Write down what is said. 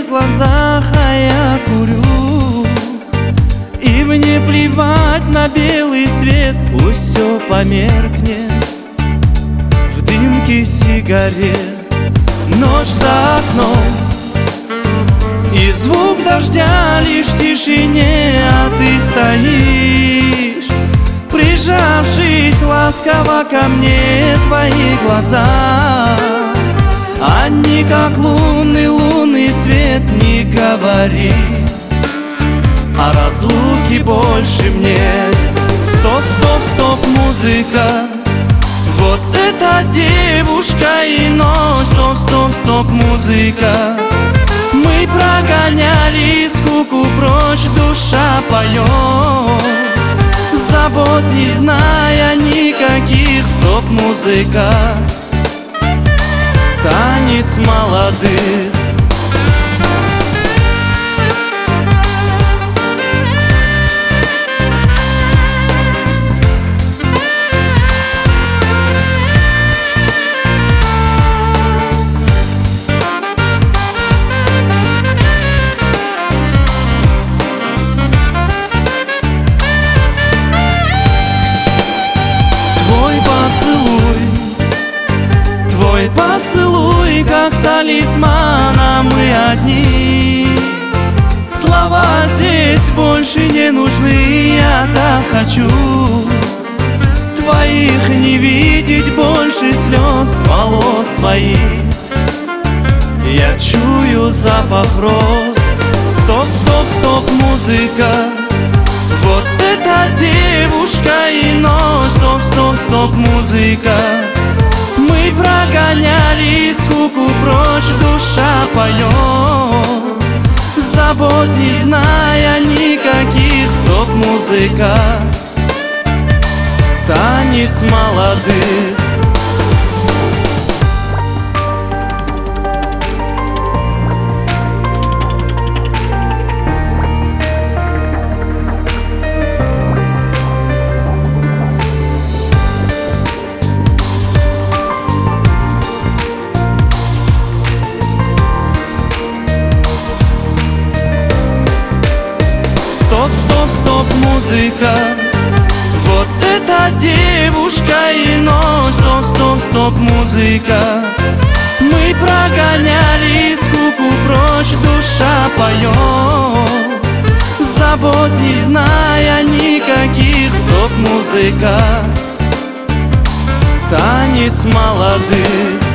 твоих глазах, а я курю. И мне плевать на белый свет, пусть все померкнет в дымке сигарет. Ночь за окном и звук дождя лишь в тишине, а ты стоишь, прижавшись ласково ко мне. Твои глаза, они как лунный свет. Не говори о разлуке больше мне. Стоп, стоп, стоп, музыка, вот эта девушка и ночь. Стоп, стоп, стоп, музыка, мы прогоняли скуку прочь, душа поет, забот не зная никаких. Стоп, музыка, танец молодых. Твой поцелуй, как талисман, а мы одни. Слова здесь больше не нужны, я так хочу твоих не видеть больше слез с волос твоих. Я чую запах роз. Стоп, стоп, стоп, музыка, вот эта девушка и ночь. Стоп, стоп, стоп, музыка, мы прогоняли скуку прочь, душа поет, забот не зная никаких. Стоп, музыка, танец молодых. Стоп, стоп, стоп, музыка, вот эта девушка и ночь. Стоп, стоп, стоп, музыка, мы прогоняли скуку прочь, душа поет, забот не зная никаких. Стоп, музыка, танец молодых.